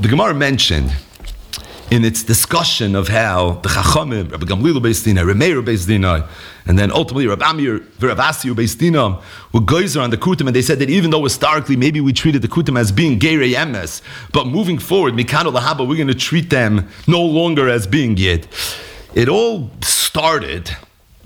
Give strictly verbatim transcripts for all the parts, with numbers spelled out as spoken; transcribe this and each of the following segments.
The Gemara mentioned in its discussion of how the Chachamim, Rabbi Gamliel Beis Dinai, Rabbi Meir Beis Dinai, and then ultimately Rabbi Amir, Rabbi Asiyu Beis Dinai, were geyser on the Kutim, and they said that even though historically maybe we treated the Kutim as being Geirei Emes, but moving forward, Mikano Lahaba, we're going to treat them no longer as being Yid. It all started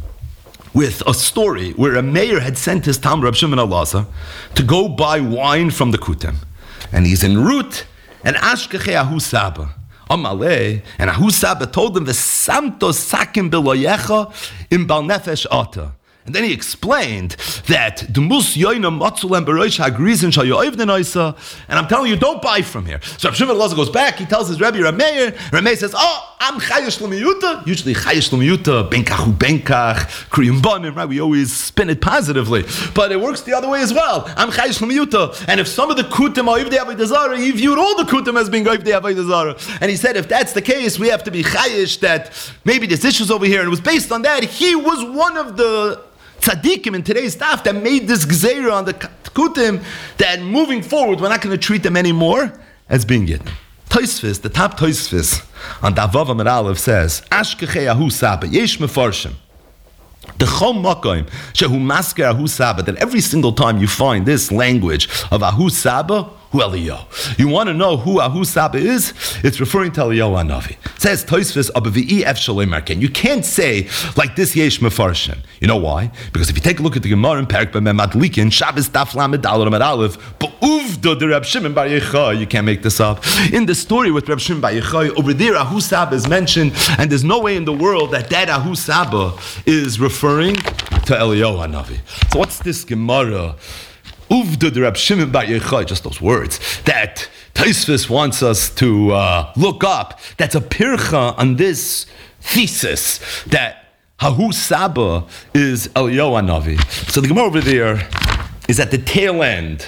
with a story where a mayor had sent his Talmud Rab Shimon Elazar to go buy wine from the Kutim, and he's en route, and Ashkechei Ahu Saba. Amalei, and Ahu Saba told him, "V'samto sakim beloyecha im bal nefesh ata." And then he explained that the mus yoina matzulem beroish hagrizin shal yoivden oisa, and I'm telling you, don't buy from here. So Rav Shimon Elazar goes back. He tells his Rebbe Rameir. Rameir says, "Oh, I'm chayish l'miyuta." Usually chayish l'miyuta, benkach u benkach, kriyum banim. Right? We always spin it positively, but it works the other way as well. I'm chayish l'miyuta, and if some of the kutim are ivdei avodah zarah, he viewed all the kutim as being ivdei avodah zarah, and he said, if that's the case, we have to be chayish that maybe this issue's over here, and it was based on that. He was one of the tzaddikim in today's staff that made this gzeira on the kutim that moving forward we're not going to treat them anymore as being Yid. Tosfos, the top Tosfos on Davav Amud Aleph says, Ashkechei Ahu Saba, Yesh Mefarshim. The Chom Makoim, Shehu Masker Ahu Saba, that every single time you find this language of Ahu Saba, Hu Eliyahu. You want to know who Ahu Saba is? It's referring to Eliyahu Hanavi. It says Tosfos Abavi Ef Shalem Arken. You can't say like this Yesh Mefarshim. You know why? Because if you take a look at the Gemara in Perek B'Madlikin, Shabbos Daf Lamed Daled Amud Aleph, B'Uvda de Reb Shimon Bar Yochai, you can't make this up. In the story with Reb Shimon Bar Yochai, over there Ahu Saba is mentioned, and there's no way in the world that that Ahu Saba is referring to Eliyahu Hanavi. So what's this Gemara? Uvda de Reb Shimon Bar Yochai, just those words, that Tosfos wants us to uh, look up. That's a pircha on this thesis that Ahu Saba is Eliyahu Hanavi. So the Gemara over there is at the tail end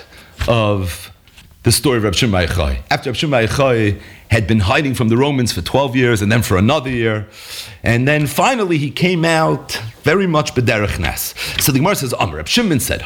of the story of Reb Shimon Bar Yochai. After Reb Shimon Bar Yochai had been hiding from the Romans for twelve years, and then for another year, and then finally he came out very much b'derech nes. So the Gemara says, Amar Reb Shimon said,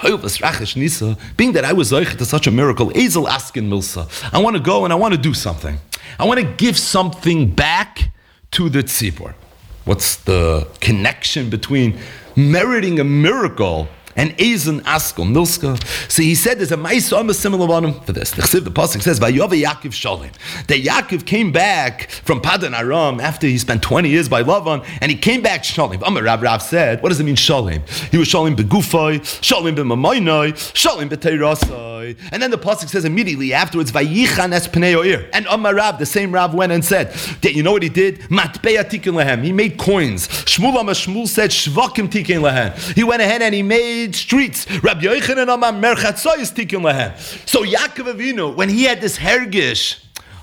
being that I was zoich to such a miracle, Ezel askin milsa, I want to go and I want to do something. I want to give something back to the tzibur. What's the connection between meriting a miracle and Ezen Askel Milska? So he said there's a Ma'isa a similar one for this. The Chsiv, the Pasuk says, Vayova Yaakov Shalom. That Yaakov came back from Padan Aram after he spent twenty years by Lavan, and he came back Shalom. Amar Rav Rav said, what does it mean Shalom? He was Shalom begufay, Shalom b'mamoinai, Shalom b'teirasai. And then the Pasuk says immediately afterwards, Vayichan es pnei oir. And Amar Rav, the same Rav, went and said, that you know what he did? Matbeya tikin lehem. He made coins. Shmuel Amar Shmuel said, Shvakim tikin lehem. He went ahead and he made streets. Rabbi Yochanan Amar Merchatzai is tikkun lehem. So Yaakov Avinu, when he had this hergish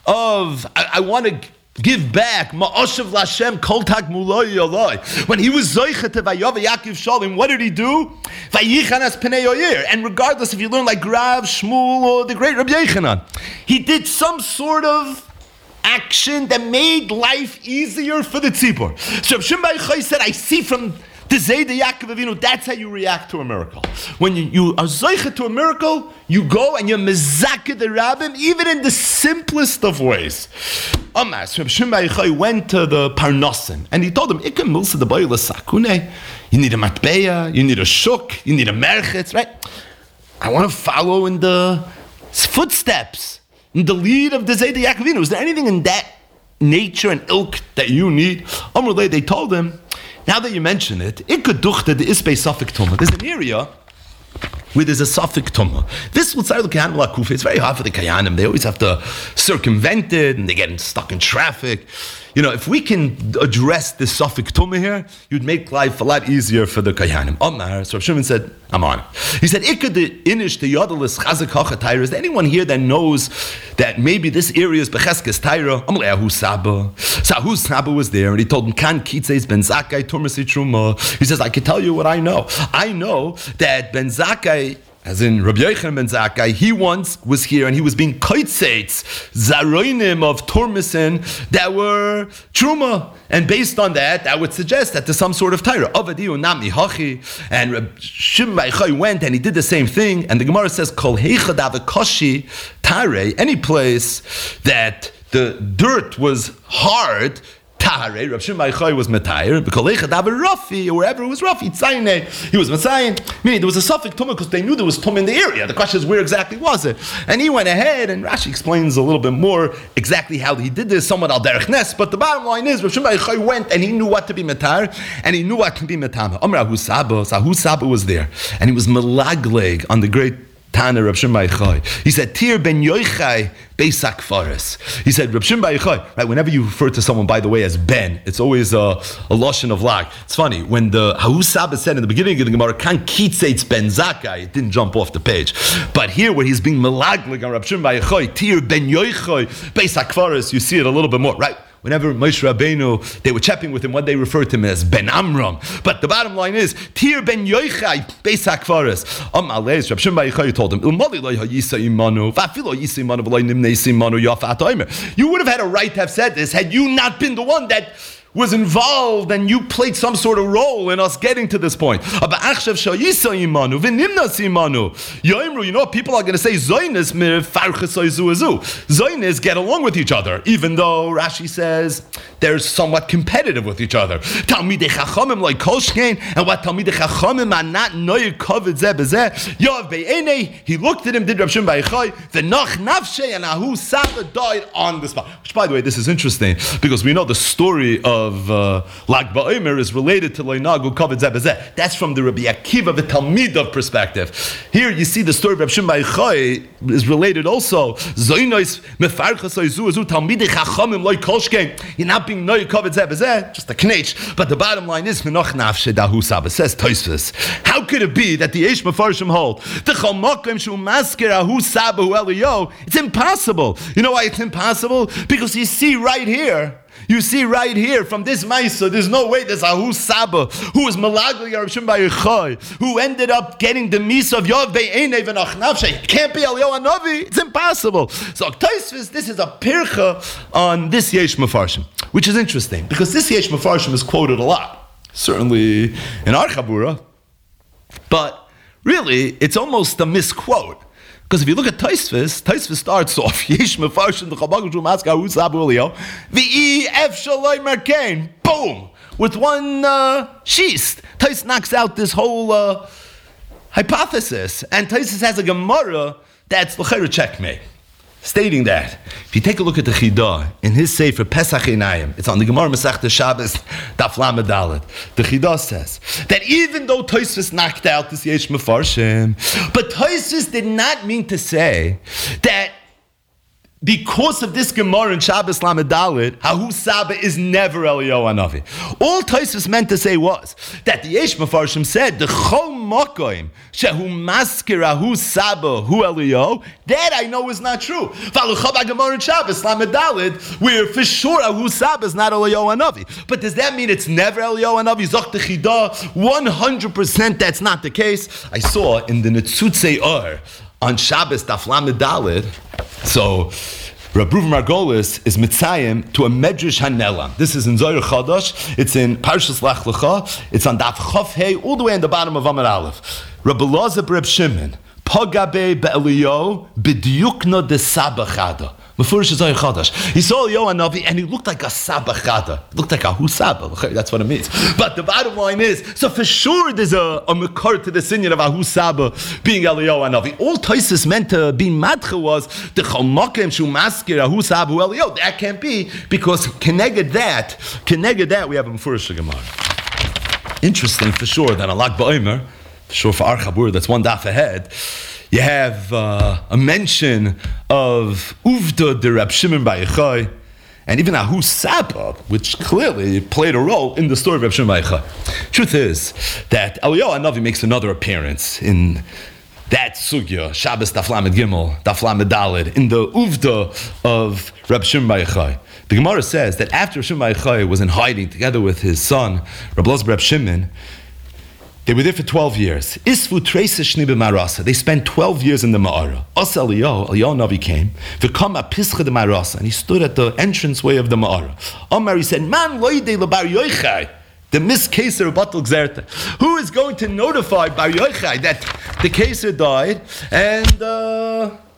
of I, I want to give back Ma'ashav Lashem Kol Tagmuloi Yoloi, when he was Zoichet to Vayova Yaakov Shalom, what did he do? Vayichanas Pnei Oyer. And regardless if you learn like Rav Shmuel or the great Rabbi Yochanan, he did some sort of action that made life easier for the tzibur. So Rabbi Shimon Bar Yochai said, I see from the Zayda Yaakov Avinu, that's how you react to a miracle. When you, you are zoichet to a miracle, you go and you're mezakeh the rabbim, even in the simplest of ways. Amas, Rabbi Shimon Bar Yochai went to the Parnasim, and he told them, Ikem milsa the boyle sakune. You need a matbeya, you need a shuk, you need a merchetz, right? I want to follow in the footsteps, in the lead of the Zayda Yaakov Avinu. Is there anything in that nature and ilk that you need? Amrullah, they told him, now that you mention it, it could duchte the isbei suffik tumah. There's an area where there's a suffik tumah. This will start looking at Kufa. It's very hard for the Kayanim. They always have to circumvent it, and they get stuck in traffic. You know, if we can address this suffik tumah here, you'd make life a lot easier for the Kayanim. Omar, so Rav Shimon said, I'm on it. He said, Ikka the inish the yodelis chazak hacha taira. Is there anyone here that knows that maybe this area is becheskes taira? Amar Ahu Saba. So Ahu Saba was there, and he told him, Kan kitzeis ben Zakkai turmasi truma. He says, I can tell you what I know. I know that Ben Zakkai, as in Rabbi Yochanan ben Zakkai, he once was here and he was being koitzeitz, zaroinim of turmisen that were truma. And based on that, that would suggest that there's some sort of taira. Avadiu nami hachi. And Rabbi Shimon Bar Yochai went and he did the same thing. And the Gemara says, Kol heichad avakashi tare, any place that the dirt was hard, Tahare, Rav Shimon Bar Yochai was Metayer, B'kolecha Davar Rafi, or wherever it was Rafi, Tzayne, he was Messiah. Meaning there was a suffix Tumah because they knew there was Tumah in the area. The question is, where exactly was it? And he went ahead, and Rashi explains a little bit more exactly how he did this, somewhat al derech nes, but the bottom line is, Rav Shimon Bar Yochai went, and he knew what to be Metayer, and he knew what to be Metama. Amar Ahu Saba, so Ahu Saba was there, and he was Melagleg on the great Tana Rav Shimon Bar Yochai. He said, Tir ben Yochai Beisak Faris. He said, Rav Shimon Bar Yochai, right, whenever you refer to someone, by the way, as Ben, it's always a, a lashon of lag. It's funny, when the Hahu Saba said in the beginning of the Gemara, Kan Kitzeitz Ben Zakai, it didn't jump off the page. But here, where he's being melaglig on Rav Shimon Bar Yochai, Tir ben Yochai Beisak Faris, you see it a little bit more, right? Whenever Moshe Rabbeinu, they were chatting with him, what they referred to him as Ben Amram. But the bottom line is, Tir ben Yochai Beis HaKfaris. Am Aleis, Rav Shimon Bar Yochai told him, you would have had a right to have said this had you not been the one that was involved and you played some sort of role in us getting to this point. You know what people are going to say? Zionis get along with each other, even though Rashi says they're somewhat competitive with each other. Talmidei Chachamim like Kolshkein, and what Talmidei Chachamim are not noyer kovid zeh bezeh. Yoav be'enei, he looked at him, did Rav Shimon Bar Yochai, the nach nafshei, and Ahu Saba died on the spot. Which, by the way, this is interesting because we know the story of of uh, Lag BaOmer is related to Leinagu Kavod Zeh Bezeh. That's from the Rabbi Akiva, the Talmidov perspective. Here you see the story of Rav Shimon Bar Yochai is related also. Zoynois mefarchas oizu oizu Talmidei Chachamim loy kolshkein. You're not being noy Kavod Zeh Bezeh, just a knetch. But the bottom line is Menoch Nafshe Dahu Saba says Tosfos. How could it be that the Eish Mefarshim hold the Chalmakim Shu Masker Ahu Saba Hu Eliyo? It's impossible. You know why it's impossible? Because you see right here. You see right here from this Maisa, there's no way there's Ahu Saba, who was Malagli Rav Shimon Bar Yochai, who ended up getting the Misa of Yov Be'enei V'nach Nafshei. It can't be Eliyahu Hanavi. It's impossible. So Tosfos, this is a pircha on this Yesh Mefarshim, which is interesting because this Yesh Mefarshim is quoted a lot, certainly in our Chabura, but really it's almost a misquote. Because if you look at Tosfos, Tosfos starts off Yesh Mefarshim the Chabagim Shu Masker Ahu Saba Eliyahu V'i Ef Shaloi Merkein, boom, with one uh, sheast. Tosfos knocks out this whole uh, hypothesis, and Tosfos has a Gemara that's l'chera checkmate, stating that if you take a look at the Chidah in his Sefer Pesach Einayim, it's on the Gemara Masechta Shabbos Daf Lamed Dalet. The Chidah says that even though Tosfos knocked out this Yesh Mefarshim, but Tosfos did not mean to say that because of this Gemara in Shabbos Lamed Dalet, Ahu Saba is never Eliyahu Hanavi. All Tosfos meant to say was that the Yesh Mefarshim said the Chol Makoim Shehu Masker Ahu Saba Hu Eliyahu. That I know is not true. V'aluchab Gemara in Shabbos Lamed Dalet, where for sure Ahu Saba is not Eliyahu Hanavi. But does that mean it's never Eliyahu Hanavi? Zok the Chidah, one hundred percent that's not the case. I saw in the Netzutzei Or on Shabbos Daf Lamed Dalet. So Reb Reuven Margolis is mitzayim to a Medrash Hanela. This is in Zohar Chadash. It's in Parshas Lech Lecha. It's on Daf Chof Hey, all the way in the bottom of Amar Aleph. Reb Elazar Reb Shimon Pagabe be'Eliyahu b'diukna de Sabachada. Mefurish Zohar Chadash. He saw Eliyahu Hanavi and he looked like a Sabachada. Looked like a Hu Saba. That's what it means. But the bottom line is, so for sure there's a, a Mekar to the sinyan of Ahu Saba being Eliyahu Hanavi. All Tosfos meant to be Madcha was the Chalmakim Shu Masker Ahu Saba Hu Eliyahu. That can't be because connected that, connected that we have a Mefurish Gemara. Interesting for sure that on Lag BaOmer, for sure for our Chabur, that's one daf ahead. You have uh, a mention of Uvda de Rab Shimon Bar Yochai, and even Ahu Saba, which clearly played a role in the story of Rab Shimon Bar Yochai. Truth is that Eliyahu Hanavi makes another appearance in that sugya, Shabbos Daf Lamed Gimel, Daf Lamed Daled, in the Uvda of Rab Shimon Bar Yochai. The Gemara says that after Rab Shimon Bar Yochai was in hiding together with his son, Rab Elazar Rab Shimon, they were there for twelve years. Isfu Treisa Shni B'Marasa. They spent twelve years in the Ma'ara. As Eliyahu, Eliyahu Navi came, v'kam a Pischa de Marasa, and he stood at the entranceway of the Ma'ara. Omar, he said, Man loydei lebar Yochai, the miskeser batal gzerta. Who is going to notify Bar Yochai that the keser died and uh,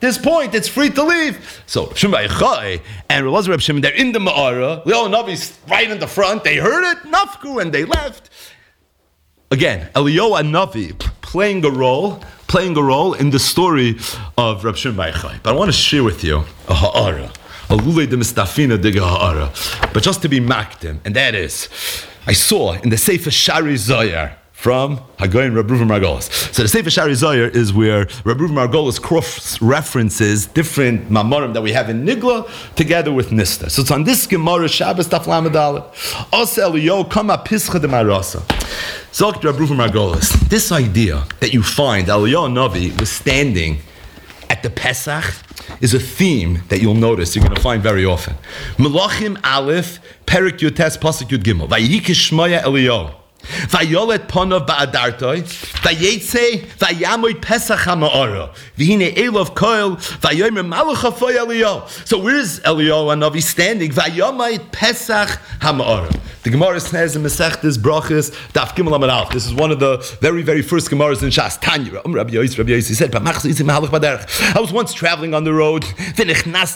this point, it's free to leave. So Reb Shimon Bar Yochai and Elazar Reb Shimon, they're in the Ma'ara. Eliyahu Navi's right in the front. They heard it, nafku, and they left. Again, Eliyahu Navi playing a role, playing a role in the story of Reb Shimon Bar Yochai. But I want to share with you a ha'ara, a lulei de mistafina diga ha'ara, but just to be makdim, and that is, I saw in the Sefer Shari Zoyar from Hagoyin Reb Reuven Margolis. So the Sefer Shari Zoyar is where Reb Reuven Margolis cross references different mamorim that we have in Nigla together with Nista. So it's on this Gemara Shabbos Daf Lamed Aleph. Asa Eliyahu kama pischa de marasa. Zokt Reb Reuven Margolis. This idea that you find Eliyahu Navi was standing at the Pesach is a theme that you'll notice you're going to find very often. Melachim Aleph Perik Yotes Pasuk Yud Gimel. Vayiki Shmaya Eliyahu. Vayolet Ponov Ba'adartoi. Vayetze Vayamoy Pesach HaMa'ara. V'hine Elov Koil Vayomer Malach HaFoy Eliyahu. So where is Eliyahu Hanavi standing? Vayomoy Pesach HaMa'ara. The Gemara says in Masechtas Brachos Daf Gimel Amud Aleph. This is one of the very, very first Gemaras in Shas. Tanya, um, Rabbi Yosi, Rabbi Yosi said, I was once traveling on the road, and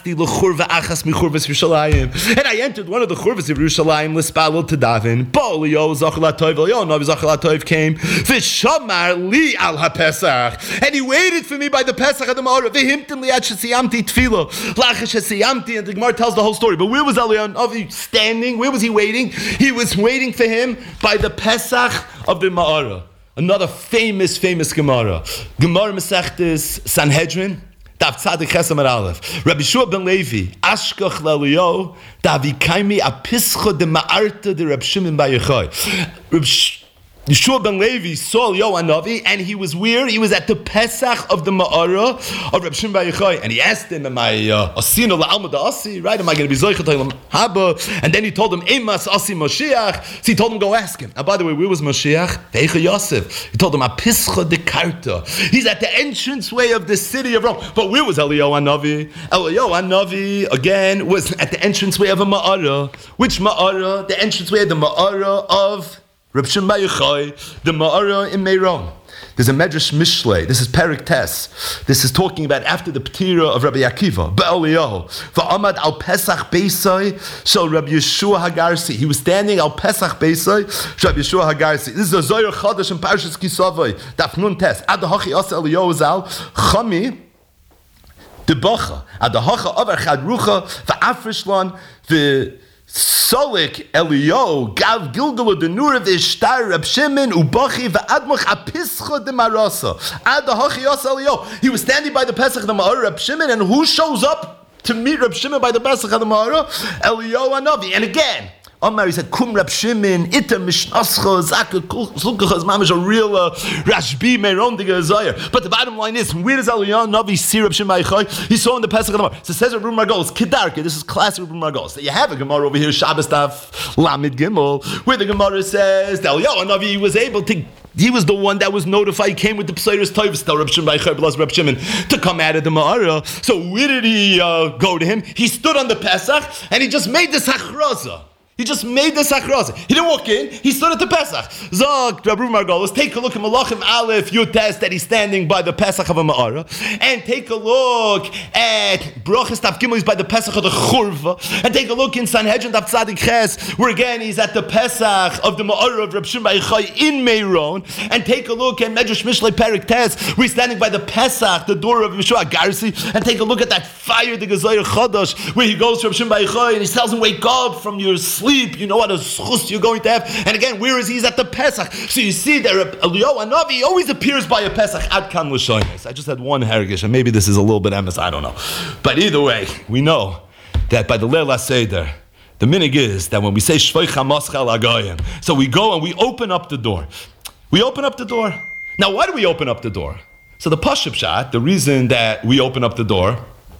I entered one of the churvas of Yerushalayim, l'spalel to daven. Ba'oliyo zachal atov, Eliyahu Navi zachal atov came, v'shamar li al haPesach, and he waited for me by the Pesach of the Ma'ara. V'himtim li ad shesiyamti tefilo, lachash shesiyamti, and the Gemara tells the whole story. But where was Eliyahu Navi standing? Where was he waiting? He was waiting for him by the Pesach of the Ma'ara. Another famous, famous Gemara. Gemara Masechtas Sanhedrin, Daf Tzadik Ches Amud Aleph. Rabbi Shua ben Levi, Ashkach L'Eliyahu, Davi Kaimi Apischa de Ma'arta de Reb Shimon Bar Yochai. Yeshua ben Levi saw Eliyahu Hanavi, and he was where? He was at the Pesach of the Ma'ara of Reb Shimon Bar Yochai, and he asked him, "Am I asino la'alma da'asi? Right? Am I going to be zoichet ha'olam haba?" And then he told him, "Emas asi Moshiach." So he told him, "Go ask him." And by the way, where was Moshiach? Veicha Yosef. He told him, "Apischa de Karta." He's at the entranceway of the city of Rome. But where was Eliyahu Hanavi? Eliyahu Hanavi again was at the entranceway of a Ma'ara. Which Ma'ara? The entranceway of the Ma'ara of Reb Shimon Bar Yochai, the Ma'ara in Meron. There's a Medrash Mishlei. This is Perik Tes. This is talking about after the Ptira of Rabbi Akiva, Ba'Eliyahu. Va'amad al Pesach Beisai, so Rabbi Yeshua Hagarsi. He was standing al Pesach Beisai, Rabbi Yeshua Hagarsi. This is a Zohar Chadash and Parshas Kisavai. Daf Nun Tes. Ad hachi asa Eliyahu zal Chami de Bacha. Ad hacha avar Chad Rucha va'afrishlan the Solik Eliyahu gav Gilgal denura v'ishtar Reb Shimon ubachi v'admach apischa de marasa ad hachi yas Eliyahu. He was standing by the Pesach of the Ma'ara Reb Shimon, and who shows up to meet Reb Shimon by the Pesach of the Ma'ara? Eliyahu Hanavi. And again, Omar, he said, Kum Reb Shimon, Ita Mishnascha, Zaka, Zulkachas, Mamish, a real uh, Rashbi, Meron, the Gezayah. But the bottom line is, where does Eliyahu Navi see Reb Shimon Bar Yochai? He saw in the Pesach of the Gemara. So it says Reb Reuven Margolis, Kedarka, this is classic Reb Reuven Margolis. You have a Gemara over here, Shabbos Daf Lamed Gimel, where the Gemara says that Eliyahu Navi was able to, he was the one that was notified, he came with the Pseiros Toivus, tell Reb Shimon Bar Yochai, plus Reb Shimon, to come out of the Ma'ara. So where did he uh, go to him? He stood on the Pesach, and he just made this hachraza. He just made this achrasa. He didn't walk in. He stood at the Pesach. Zog, Reb Reuven Margolis, take a look at Malachim Aleph Yutes that he's standing by the Pesach of a Ma'ara, and take a look at Brachos Daf Gimel, he's by the Pesach of the Churva, and take a look in Sanhedrin Daf Tzadik Ches, where again he's at the Pesach of the Ma'ara of Reb Shimon Bar Yochai in Meron, and take a look at Medrash Mishlei Perik Tes, where he's standing by the Pesach, the door of Yeshua Garsi, and take a look at that fire, the Gezayah Chadash, where he goes to Reb Shimon Bar Yochai and he tells him, wake up from your sleep. You know what a schus you're going to have. And again, where is he? He's at the Pesach. So you see there, Eliyahu Hanavi always appears by a Pesach. Ad kan l'shoynes. I just had one hergish, and maybe this is a little bit emes, I don't know. But either way, we know that by the Leil HaSeder, the minig is that when we say Shvoich HaMoschel Agayim, so we go and we open up the door. We open up the door. Now, why do we open up the door? So the Pashup Shot, the reason that we open up the door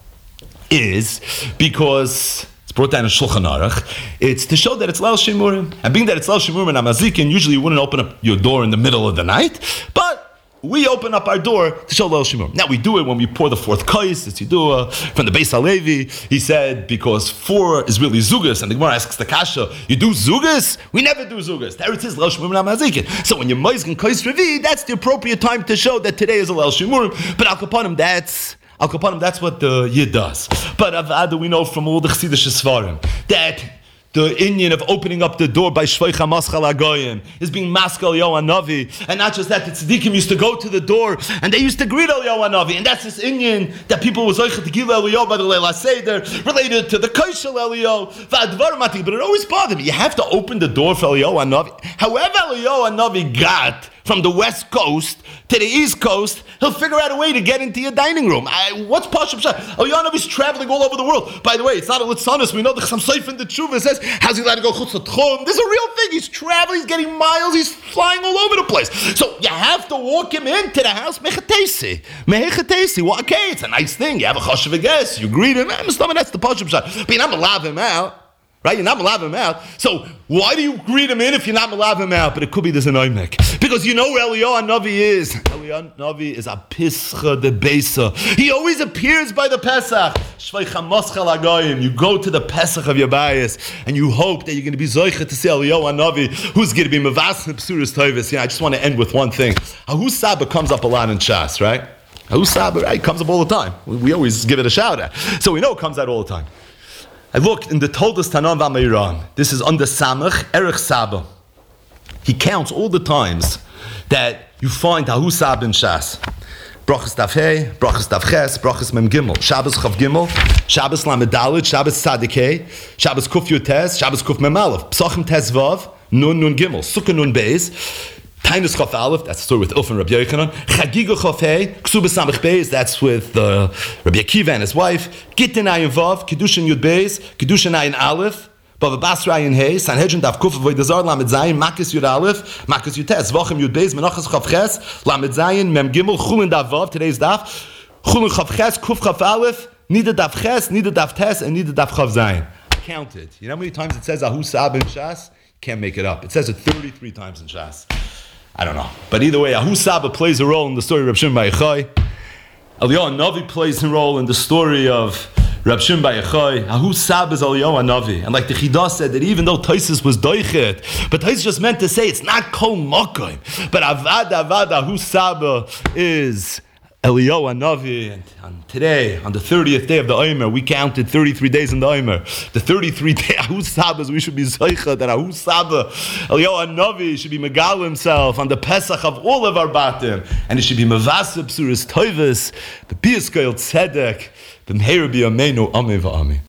is because it's brought down in Shulchan Aruch. It's to show that it's Leil Shimurim. And being that it's Leil Shimurim and Amazikin, usually you wouldn't open up your door in the middle of the night. But we open up our door to show Leil Shimurim. Now we do it when we pour the fourth kais, it's Yidua, from the Beis Halevi. He said, because four is really Zugas, and the Gemara asks the Kasha, you do Zugas? We never do Zugas. There it is, Leil Shimurim and Amazikin. So when you're Moizgan Kais Revi, that's the appropriate time to show that today is a Leil Shimurim. But Al Kapanim, that's Al Kapanim, that's what the Yid does. But Avada, we know from all the Chassidish Sfarim that the Indian of opening up the door by Shvei Chamaschal Agoyim is being Maskal Eliyahu Hanavi, and not just that, the Tzaddikim used to go to the door and they used to greet Eliyahu Hanavi, and that's this Indian that people was Zoichet to give Eliyahu by the Leila Seder, related to the Kaishal Eliyahu, V'advaramati, but it always bothered me. You have to open the door for Eliyahu Hanavi. However Eliyahu Hanavi got from the West Coast to the East Coast, he'll figure out a way to get into your dining room. I, what's Pashup Shah? Eliyahu Hanavi is traveling all over the world. By the way, it's not a Litzanis. We know the Chassam Sofer in the Tshuva says, how's he allowed to go Chutz L'Tchum? This is a real thing. He's traveling, he's getting miles, he's flying all over the place. So you have to walk him into the house, Mechatesi. Mechatesi. Well, okay, it's a nice thing. You have a Chashav guest, you greet him, that's the Pashup Shah. But you're not allowed him out. Right? You're not malav him out. So why do you greet him in if you're not malav him out? But it could be there's an oimek. Because you know where Eliyahu Hanavi is. Eliyahu Hanavi is a pischa de beisa. He always appears by the Pesach. Shvei Chamaschal Agoyim. You go to the Pesach of your bias and you hope that you're going to be zoichet to see Eliyahu Hanavi, who's going to be mevas and psuras toivus. Yeah, I just want to end with one thing. Ahu Saba comes up a lot in Shas, right? Ahu Saba, right? Comes up all the time. We always give it a shout out. So we know it comes out all the time. I looked in the Toldos Tanan V'Ameiran. This is under Samach, Erech Saba. He counts all the times that you find Ahu Saba in Shas. Brachas Daf Hey, Brachas Daf Ches, Brachas Mem Gimel, Shabbos Chav Gimel, Shabbos Lamed Daled, Shabbos Tzadik Hey, Shabbos Kuf Yud Tes, Shabbos Kuf Mem Aleph, Psachim Tes Vav, Nun Nun Gimel, Sukkah Nun Beis, Tainus Chaf Aleph, that's the story with Ilf and Rabbi Yochanan. Chagiga Chaf Hey, Ksubah Samach Beis, that's with uh, Rabbi Akiva and his wife. Gittin Ayin Vav, Kedushin Yud Beis, Kedushin Ayin Aleph, Bava Basra Ayin Hey, Sanhedrin Daf Kuf Avodah Lamed Zayin, Makis Yud Aleph, Makis Yud Tes, Vachim Yud Beis, Menachas Chaf Ches, Lamed Zayin, Mem Gimel, Chulin Daf Vav, today's Daf, Chulin Chaf Ches, Kuf Chaf Aleph, Nida Daf Ches, Nida Daf Tes, and Nida Daf Chaf Zayin. Count it. You know how many times it says Ahu Sab in Shas? Can't make it up. It says it thirty-three times in Shas. I don't know. But either way, Ahu Saba plays a role in the story of Reb Shimon Bar Yochai. Eliyahu Hanavi plays a role in the story of Reb Shimon Bar Yochai. Ahu Saba is Eliyahu Hanavi. And like the Chidah said, that even though Taisus was doichet, but Taisus just meant to say it's not kol makom. But Avad Avad Ahu Saba is Eliyahu Hanavi. And on today, on the thirtieth day of the Omer, we counted thirty-three days in the Omer. The thirty-three day Ahu Sabas, we should be Zoicha, that Ahu Saba, Eliyahu Hanavi should be Megal himself on the Pesach of all of our Batim. And it should be Mevaseh Psuras Toivus, the Biyaskoil Tzedek, the Meher B'Yameinu Ameh V'Ameh.